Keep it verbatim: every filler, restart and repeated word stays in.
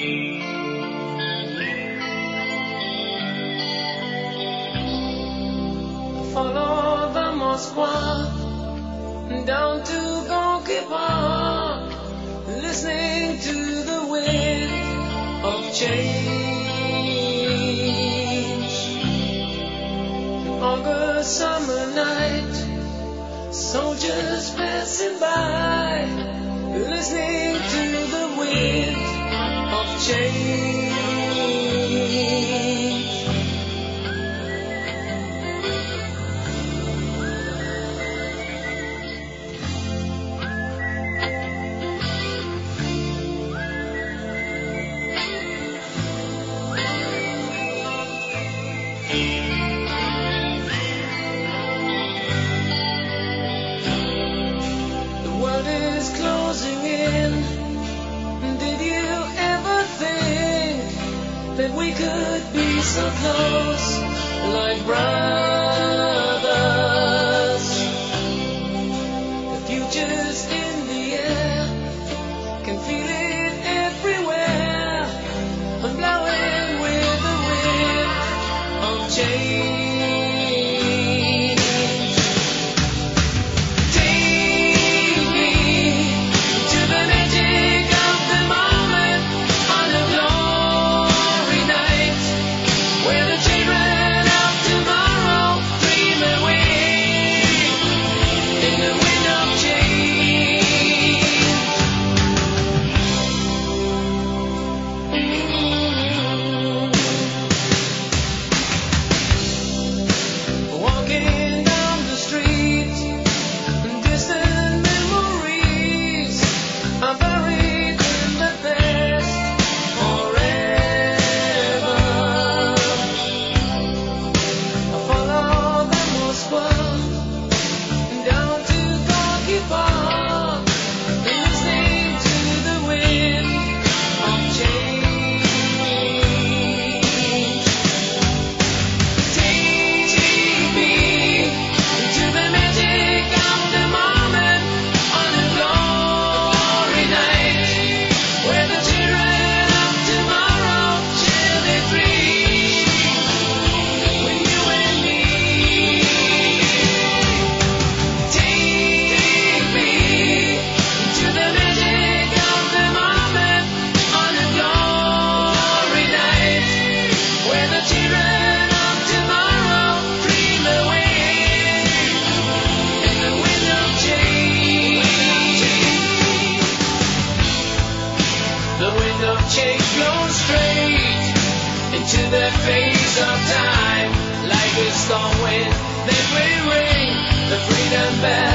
Follow the Moskva down to Gorky Park, listening to the wind of change. August summer night, soldiers passing by, listening to the wind of change. So close, like brothers. The future's in the air, can feel it everywhere. I'm blowing with the wind of change. Take me to the magic of the moment on a glory night, where the children of tomorrow dream away in the wind of change. Walking down the street, distant memories are buried in the past forever. Follow the Moskva down to Gorky Park, listening to the wind of change. Take me to the magic of the moment on a glory night, where the children of tomorrow share their dreams with you and me. Take me to the magic of the moment on a glory night, where the children of tomorrow dream away in the wind of change. The wind of change blows straight into the face of time, like a storm wind that will ring the freedom bell.